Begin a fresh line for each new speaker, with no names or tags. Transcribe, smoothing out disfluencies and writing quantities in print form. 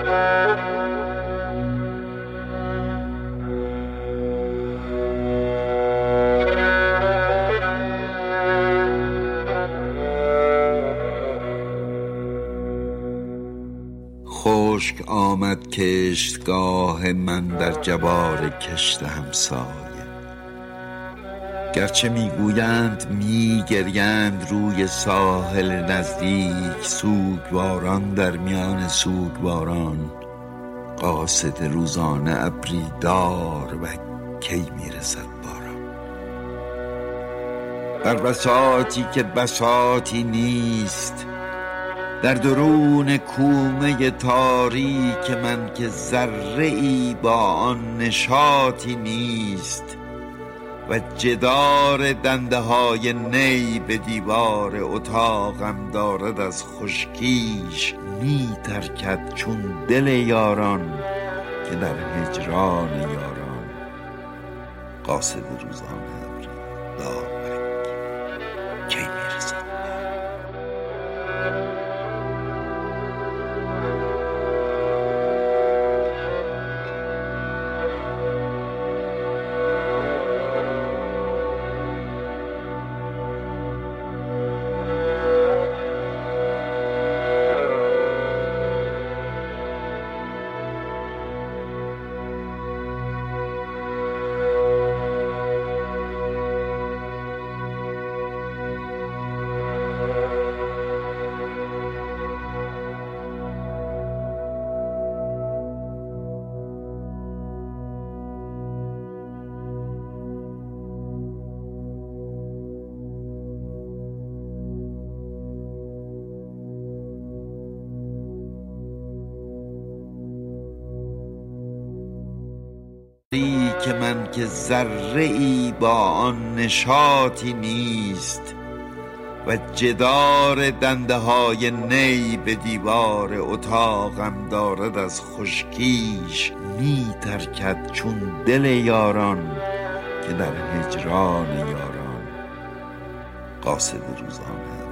خشک آمد کشتگاه من در جوار کشت همسایه. گرچه میگویند میگریند روی ساحل نزدیک سوگواران در میان سوگواران، قاصد روزانه ابری دار و کی میرسد باران. بر بساطی که بساطی نیست، در درون کومه تاریک من که ذره ای با آن نشاطی نیست، و جدار دنده های نی به دیوار اتاقم دارد از خشکیش می ترکد چون دل یاران که در هجران یاران، قاصد روزانه ابری دار کی میرسد. که من که ذره ای با آن نشاطی نیست، و جدار دنده های نی به دیوار اتاقم دارد از خشکیش می ترکد چون دل یاران که در هجران یاران، قاصد روزانه